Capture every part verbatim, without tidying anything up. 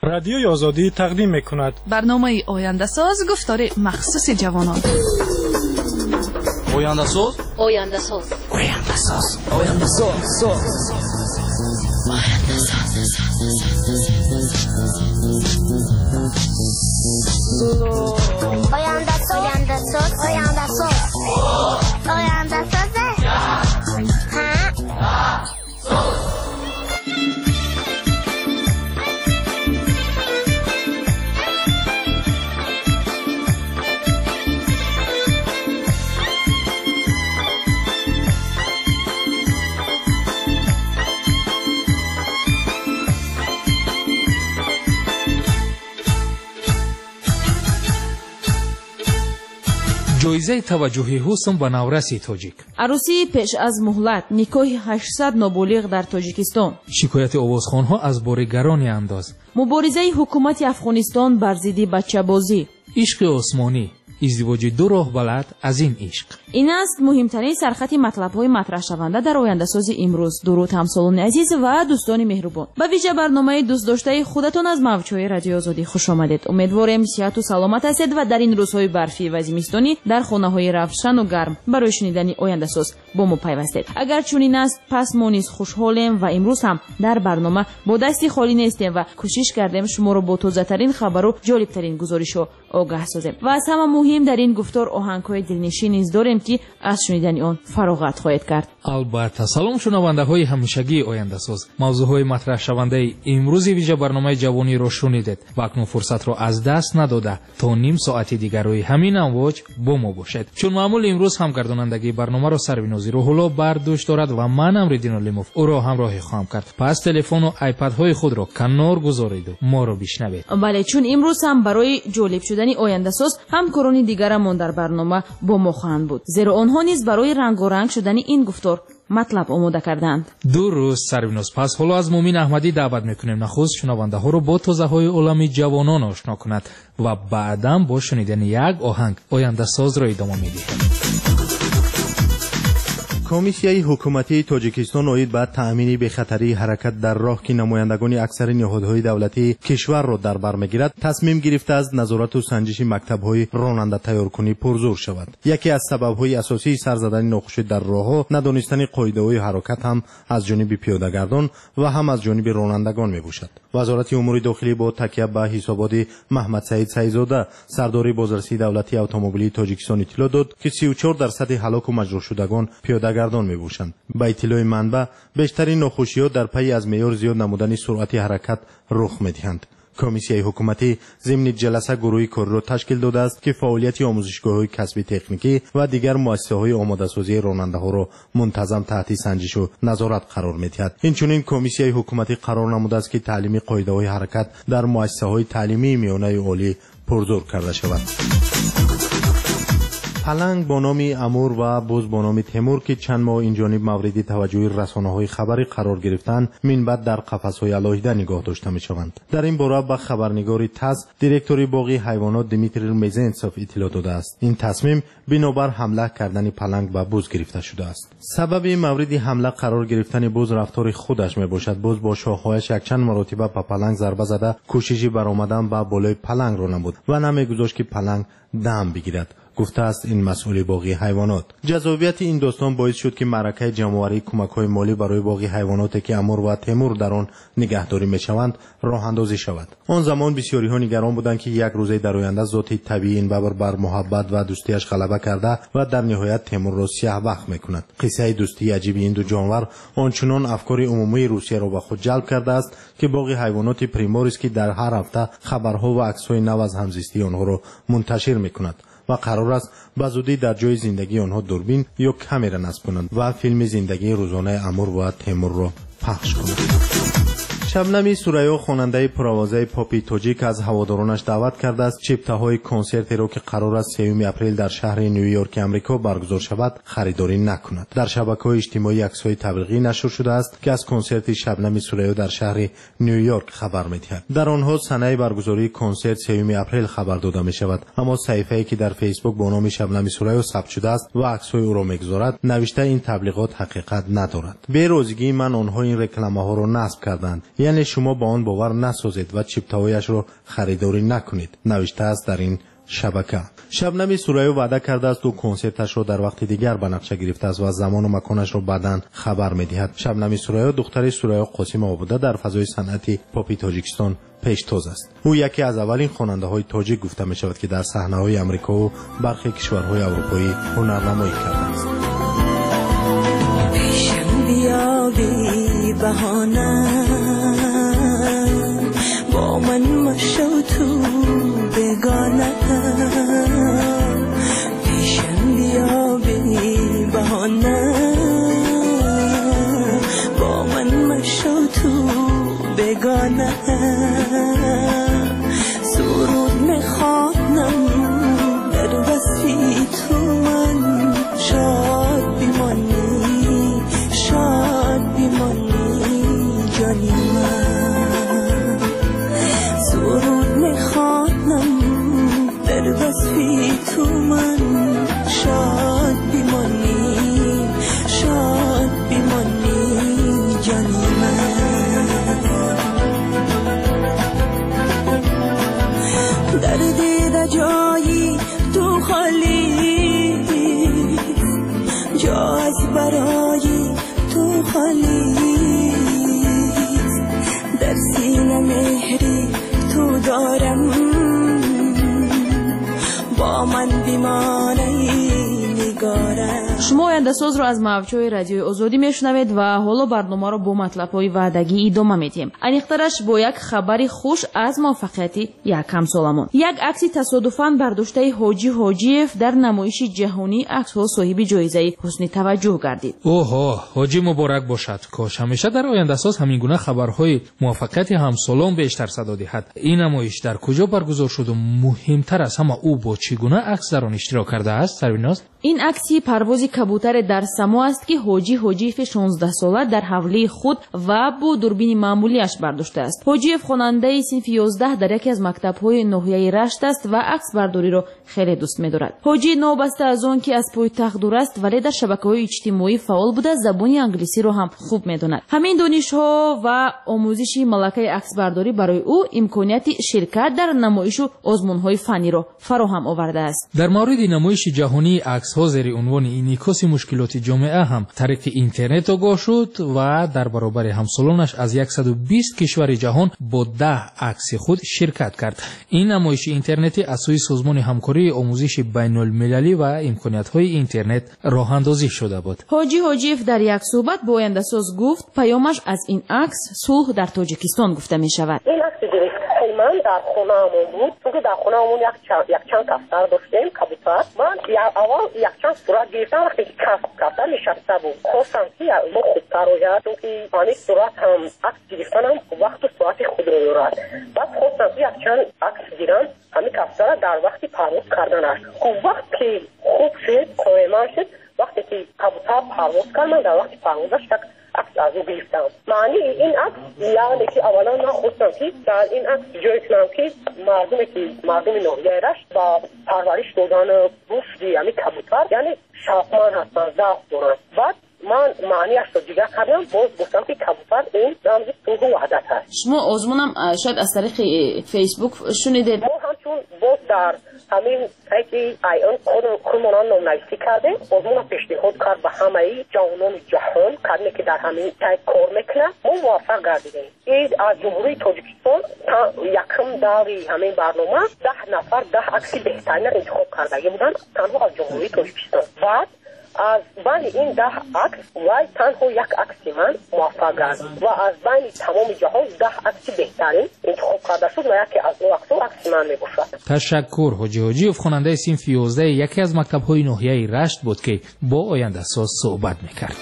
رادیوی آزادی تقدیم میکند برنامه آینده ساز گفتار مخصوص جوانان. آینده ساز آینده ساز آینده ساز آینده ساز آینده ساز آینده ساز آینده ساز آینده ساز جایزه توجهی حسن به نورسی تاجیک. عروسی پیش از مهلت، نیکاه هشتصد نابالغ در تاجیکستان. شکایت آوازخوان‌ها از بارگران انداز. مبارزه حکومت افغانستان بر ضد بچه‌بازی. عشق آسمانی، ازدواج دو راه بلد از این عشق. این است مهمترین سرخط مطلب‌های مطرح شونده در آینده ساز امروز. درود همسالان عزیز و دوستان مهربان. به ویژه برنامه دوست داشته خودتان از موج‌های رادیو آزادی خوش آمدید. امیدوارم صحت و سلامت هستید و در این روزهای برفی و زمستانی در خانه‌های روشن و گرم برای شنیدن آینده ساز با ما پیوستید. اگر چنین است پس ما نیز خوشحالیم و امروز هم در برنامه با دستی خالی نیستیم و کوشش کردیم شما را با تازه‌ترین خبر و جالب‌ترین گزارش‌ها آگاه سازیم. و از همه مهم در این گفتار آهنگ‌های دلنشین نیز داریم که از شنیدن آن فراغت خواهید کرد. البته سلام شنونده‌های همیشگی آینده ساز. موضوعهای مطرح شونده امروز ویژه برنامه جوانی را شنیدید و اکنون فرصت را از دست نداده تا نیم ساعت دیگر روی همین امواج با ما باشید. چون معمول امروز هم گردانندگی برنامه را سروینازی روح‌الله برداشت دارد و من امردین لیموف او را همراهی خواهم کرد. پس تلفن و آیپدهای خود را کنار گذارید و ما را بشنوید. بله، چون امروز هم برای جالب شدن آینده ساز همکاران دیگرمان در برنامه با ما خواهند بود. زیرا آنها نیز برای رنگ و رنگ شدن این گفتار مطلب آماده کردند. درود سرویناز. پس حالا از مومین احمدی دعوت میکنیم نخست شنونده ها را با تازه‌های عالمی جوانان آشنا کند و بعداً با شنیدن یک آهنگ آینده ساز را ادامه میدهیم. کمیسیای حکومتی تاجیکستان اوید بعد تأمین بخطری حرکت در راه که نمایندگان اکثر نهادهای دولتی کشور را در بر میگیرد تصمیم گرفته از نظارت و سنجش مکتب‌های راننده تیارکنی پرزور شود. یکی از سبب‌های اساسی سر زدن ناخوش در راه‌ها ندانستن قاعده‌های حرکت هم از جانب پیاده‌گردان و هم از جانب رانندگان میباشد. وزارت امور داخلی با تکیه به حسابات محمد سعید سعیدزاده سردار بازرسی دولتی اتومبیلی تاجیکستان اطلاع داد که سی و چهار درصد هلاک و مجروح شدگان پیاده‌گردان میباشند. با اطلاع منبع بیشترین ناخوشی‌ها در پی از معیار زیاد نمودن سرعت حرکت رخ می‌دهند. کمیسیای حکومتی ضمن جلسه گروهی کار را تشکیل داده است که فعالیت آموزشگاه‌های کسبی تکنیکی و دیگر مؤسسه‌های آماده‌سازی راننده‌ها را منتظم تحت سنجش و نظارت قرار می‌دهد. اینچنین کمیسیای حکومتی قرار نموده است که تعلیمی قاعده‌های حرکت در مؤسسه‌های تعلیمی میانه عالی پرزور کرده شود. پلنگ با نام امور و بز با نام تیمور که چند ماه این جانب مورد توجه رسانه‌های خبری قرار گرفتند من بعد در قفس‌های علاهیده نگاه داشته می‌شوند. در این باره به خبرنگار تاس دیرکتوری باغ حیوانات دمیتری میزنتسوف اطلاع داده است. این تصمیم بنابر حمله کردن پلنگ به بز گرفته شده است. سبب مورد حمله قرار گرفتن بز رفتار خودش میباشد. بز با شاخه‌هایش یک چند مرتبه به پلنگ ضربه زده کوشش برآمدن به بالای پلنگ را نمود و نمیگذاشت که پلنگ دم بگیرد. گفته است این مسئول باغ حیوانات. جذابیت این داستان باعث شد که معرکه جمع‌آوری کمک‌های مالی برای باغ حیواناتی که امور و تیمور در آن نگهداری می‌شوند راه اندازی شود. آن زمان بسیاری‌ها نگران بودند که یک روزه در آینده ذات طبیعی این بابر بر محبت و دوستیش غلبه کرده و در نهایت تیمور را سیاه‌بخت می‌کند. قصه دوستی عجیب این دو جانور آنچنان افکار عمومی روسیه را به خود جلب کرده است که باغ حیوانات پریموریس که در هر هفته خبرها و عکس‌های نو از همزیستی آنها را منتشر می‌کند و قرار است به زودی در جای زندگی آنها دوربین یا کامera نصب کنند و فیلم زندگی روزانه امور و تیمور را پخش کنند. شبنمی سوریا خواننده پرآوازه پاپی تاجیک از هوادارانش دعوت کرده است چپته‌های کنسرتی را که قرار است سوم اپریل در شهر نیویورک آمریکا برگزار شود خریداری نکند. در شبکه‌های اجتماعی عکس‌های تبلیغی نشر شده است که از کنسرت شبنمی سوریا در شهر نیویورک خبر می‌دهد. در آنها سنه برگزاری کنسرت سوم اپریل خبر داده می‌شود، اما صحیفه‌ای که در فیسبوک با نام شبنمی سوریا ثبت شده است و عکس‌های او را می‌گذارد نوشته این تبلیغات حقیقت ندارد. به روزگی من آنها این رکلامه‌ها را نصب کردند. یعنی شما با آن باور نسازید و چیپتاویش را خریداری نکنید، نوشته است در این شبکه. شبنمی سورایی وعده کرده است و کنسرتش را در وقت دیگر به نقشه گرفته است و زمان و مکانش را بعداً خبر می‌دهد. شبنمی سورایی دختر سورایی قاسم آباده در فضای صنعتی پاپی تاجیکستان پیشتاز است. او یکی از اولین خواننده‌های تاجیک گفته می‌شود که در صحنه‌های آمریکا و برخی کشورهای اروپایی هنرنمایی کرده است. با من مشو تو بگانه پیشم بیا بی بهانه با من مشو تو بگانه سرود میخوانم در وصفی تو من شاد بیمانی شاد بیمانی جانی من سرود میخوانم در وصفی تو من شاد بیمانی شاد بیمانی جانی من در دیده جایی تو خالی جا از برای تو خالی در سینه مهری تو دارم با من بیمانه نگارم. شما آینده ساز رو از موجهای رادیوی آزادی میشنوید و حالا برنامه رو با مطلب‌های وعدگی ادامه میدیم. انیخترش با یک خبری خوش از موفقیتی یک همسالمون. یک عکسی تصادفاً برداشته حاجی حاجیف در نمایش جهانی عکس‌ها صاحب جایزه حسن توجه گردید. اوه حاجی مبارک باشد. کاش همیشه در آینده ساز همین گونه خبرهای موفقیت همسالان بیشتر صدا دهد. این نمایش در کجا برگزار شد و مهمتر از همه او با چگونه عکس در آن اشتراک کرده است؟ سربیناز این عکسی پرواز کبوتر در سما است که حاجی حاجیف شانزده ساله در حوله خود و با دوربین معمولیش برداشته است. حاجیف خواننده صنف یازده در یکی از مکتب‌های ناحیه رشت است و عکس برداری را خیلی دوست می‌دارد. حاجی نوبسته از آن که از پایتخت دور است ولی در شبکه‌های اجتماعی فعال بوده زبان انگلیسی را هم خوب می‌داند. همین دانش‌ها و آموزش ملکه عکس برداری برای او امکانیت شرکت در نمایش و آزمون‌های فنی را فراهم آورده است. در مورد نمایش جهانی عکس‌ها زیر عنوان انعکاس مشکلات جامعه هم طریق اینترنت آگاه شد و در برابر همسالانش از صد و بیست کشور جهان با ده عکس خود شرکت کرد. این نمایش اینترنتی از سوی سازمان همکاری آموزش بین المللی و امکانیت‌های اینترنت راه اندازی شده بود. حاجی حاجیف در یک صحبت با آینده ساز گفت پیامش از این عکس صلح در تاجیکستان گفته می شود. این عکس من در خونه‌مون بود، چون در خونه‌مون یک چند یک چند کفتر داشتیم کبوتر. من اول یک چند صورت گرفتم وقتی که کفتر نشسته بود. خواستم که ما خوبتر روید چون که آنی صورت هم عکس گرفتنم وقت و صورت خود رو دارد. بعد خواستم که یک چند عکس گیرم همین کفتر در وقتی پرواز کردنش. خب وقتی خوب شد قایمه شد وقتی که کبوتر پرواز کرد من در وقتی پروازش یک عکس از او گرفتم. معنی این عکس یعنی که اولا من خواستم که در این عکس جای کنم که مردمی که مردم ناحیه رشت با پرورش دادن گوشت یعنی کبوتر یعنی شوقمند هستن، ذوق دارن. بعد من معنیش رو دیگه کردم باز گفتم که کبوتر این رمز صلح و وحدت هست. شما آزمونم شاید از طریق فیسبوک شنیدید. ما همچون باز در همین سایت آیون خودمون نامنویسی کردیم. آزمون پیشنهاد کرد به همه جوانان جهان کردیم که در همین سایت کار میکنه. ما موفق گردیدیم. این از جمهوری تاجیکستان یکم داری همین برنامه ده نفر ده عکس بهترین انتخاب کرده بودن تنها از جمهوری تاجیکستان. بعد از بین این ده عکس وای تنها یک عکس من موفق گردید و از بین تمام جهان ده عکس بهترین انتخاب کرده شد و یکی از اون عکس‌ها عکس من میباشد. تشکر. حاجی حاجیف خواننده صنف یازده یکی از مکتب‌های ناحیه رشت بود که با آینده ساز صحبت میکرد.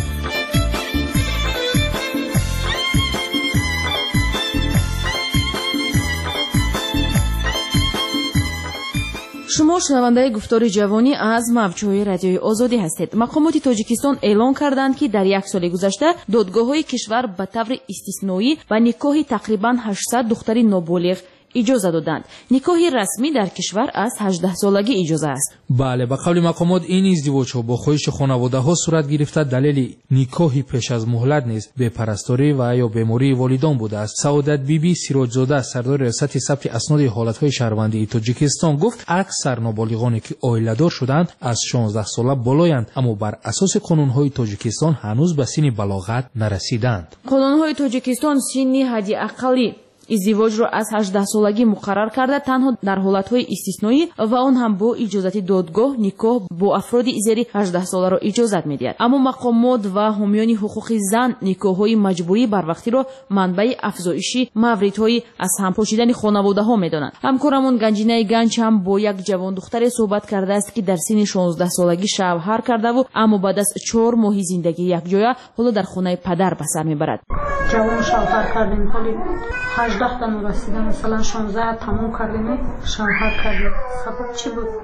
شما شنونده گفتار جوانی از موجهای رادیوی آزادی هستید. مقامات تاجیکستان اعلام کردند که در یک سال گذشته دادگاه‌های کشور به طور استثنایی و نکاح تقریباً هشتصد دختر نابالغ اجازه دادند. نکاح رسمی در کشور از هجده سالگی اجازه است. بله، به قول مقامات این ازدواج‌ها با خواهش خانواده‌ها صورت گرفته. دلیل نکاحی پیش از مهلت نیست بپرستاری و یا بیماری والدان بوده است. سعادت بیبی سیراجزاده سردار ریاست ثبت اسناد حالت‌های شهروندی تاجیکستان گفت اکثر نابالغانی که عائله‌دار شدند از شانزده ساله بالایند، اما بر اساس قانون‌های تاجیکستان هنوز به سن بلاغت نرسیدند. قانون‌های تاجیکستان سن حداقلی ازدواج را از هجده سالگی مقرر کرده، تنها در حالت‌های استثنایی و آن هم با اجازت دادگاه نکاح با افراد زیر هجده ساله را اجازت می‌دهد. اما مقامات و حامیان حقوق زن نکاح‌های مجبوری بر وقتی را منبع افزایش موردهای از هم پاشیدن خانواده‌ها می‌دانند. همکارمون گنجینه گنج هم با یک جوان دختر صحبت کرده است که در سن شانزده سالگی شوهر کرده و اما بعد از چهار ماه زندگی یکجا حالا در خانه پدر به سر می‌برد. جوان شوهر کردیم، ولی هجده تا نرسیده، مثلا شانزده تمام کردیم شوهر کردیم. سبب چی بود؟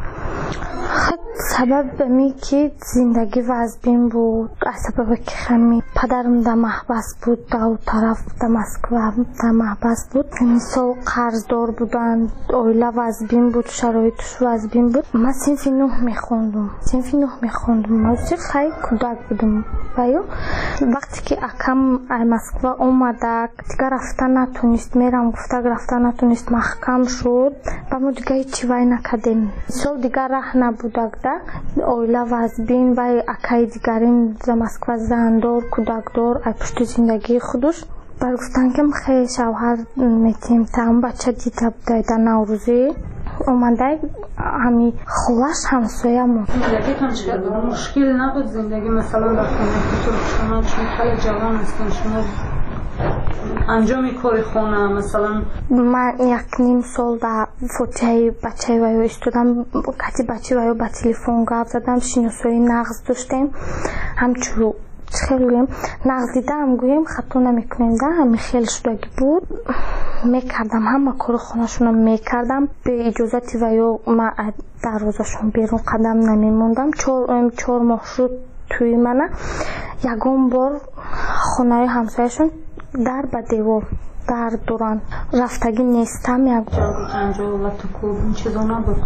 سبب بمی که زندگی وزبین بود، سبب که خمی پدرم در محبس بود، در طرف در مسکو در محبس بود. این سال قرضدار بودن، اویله وزبین بود، شرایطش وزبین بود. من سنف نه میخوندم سنف نه میخوندم من خیلی کودک بودم. بایو وقتی که اکم ای مسکو اومده دیگه رفتن نتونست، میرم گفته رفتن نتونست، محکم شد و ما دیگه هیچی وای نکردیم. سال دیگه راه نبوده ده اویله وزبین و اکای دیگرین در مسکو زندار کودکدار ای پشت زندگی خودش بر گفتن که خیلی شوهر میتیم تام بچه دیده بوده در نوروزی اومده همی خلاش همسایمون. زندگیتون چقدر مشکل نبود؟ زندگی مثلا در خونه خودتون شما چون خیلی جوان هستن، شما انجام کار خونه مثلا من یک نیم سال در فوتیای بچه ویو استودم، کتی بچه ویو با تلفن گفت زدم، شناسایی نقض داشتیم همچون خیلی گویم نقض دیده هم گویم خطا نمیکنیم ده همی خیلی شدگی بود میکردم، همه کار خونهشون میکردم به اجازت ویو من دروازشون بیرون قدم نمیموندم. چهار, چهار ماه شد توی منه یکم بار خونه همسایشون در به دیوار در دوران رفتگی نیستم. یک جنجال و تکوب این چیزا نبود؟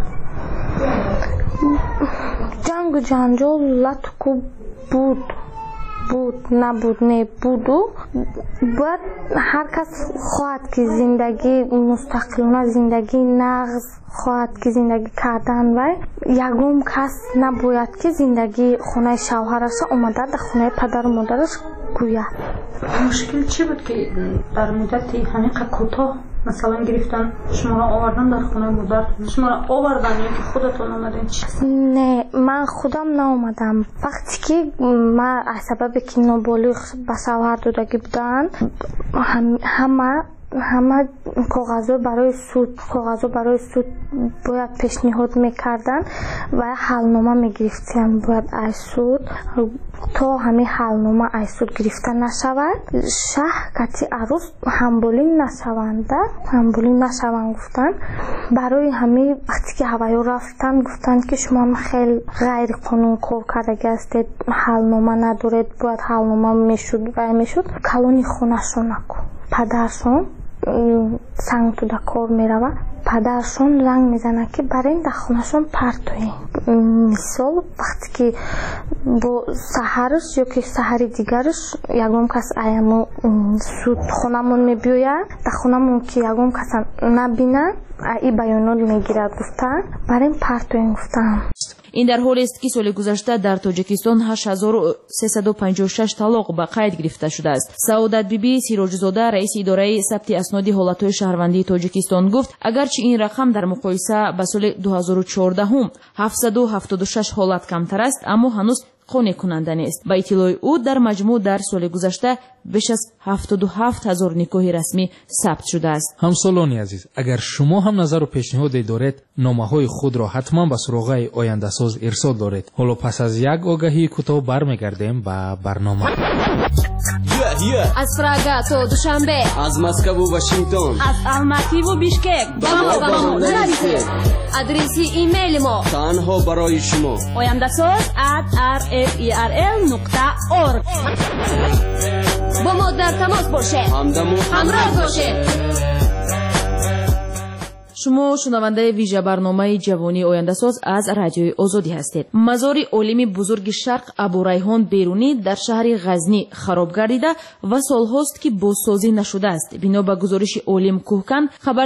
جنگ و جنجال و تکوب بود بود نبود نه بودو. باید هر کس خواهد که زندگی مستقلانه زندگی نغز خواهد که زندگی کردن و یکم کس نباید که زندگی خونه شوهرش اومده در خونه پدر و مادرش گوید. مشکل چی بود که در مدت همین کوتاه مثلا گرفتن شما را آوردن در خونه مادر؟ شما را آوردن یا که خودتون آمدین؟ نه من خودم نآمدم. وقتی که من از سبب که نابالغ به شوهر دادگی بودن هم همه همه کاغذها برای سود کاغذها برای سود باید پیشنهاد میکردن و حلنامه میگرفتیم باید ای سود تا همه حلنامه ای سود گرفته نشود شهر کتی عروس همبولین نشونده همبولین نشوند گفتن. برای همه وقتی که هوایی رفتن گفتن که شما خیلی غیر قانون کار کرده هستید، حلنامه ندارید، باید حلنامه میشد و میشد کلونی خونهشون نکن. پدرشون سنگ تو در کار میروه، پدرشون رنگ میزنه که برای این در خونهشون پرتوی. مثال وقتی که با سحرش یا که سحر دیگرش یکم کس ایمو سود خونمون میبیوید در خونمون که یکم کس نبینن ای بیانات میگیرد گفتن برای این پرتوی گفتن. این در حالی است که سال گذشته در تاجیکستان هشت هزار و سیصد و پنجاه و شش طلاق به قید گرفته شده است. سعادت بیبی سیراجزاده رئیس اداره ثبت اسناد حالت‌های شهروندی تاجیکستان گفت اگرچه این رقم در مقایسه با سال دو هزار و چهارده هم هفتصد و هفتاد و شش حالت کمتر است، اما هنوز قانع کننده نیست. با اطلاع او در مجموع در سال گذشته بیش از هفتاد و هفت هزار نکاح رسمی ثبت شده است. همسالانی عزیز، اگر شما هم نظر و پیشنهادی دارید نامه‌های خود را حتما به سراغ آینده ساز ارسال دارید. حالا پس از یک آگهی کوتاه برمیگردیم به برنامه. از پراگا تا دوشنبه، از مسکو و واشنگتن، از الماتی و بیشکک با ما با ما نرسید. آدرسی ایمیل ما تنها برای شما oyandasaz at r f e r l نقطه org. با ما در تماس باشه، همدم و همراه باشه. шумо шунавандаи вижа барномаи ҷавонии ояндасоз аз радиои озодӣ ҳастед. мазори олими бузурги шарқ абурайҳон берунӣ дар шаҳри ғазнӣ хароб гардида ва солҳост ки бозсозӣ нашудааст. бино ба гузориши олим кӯҳкан, хабар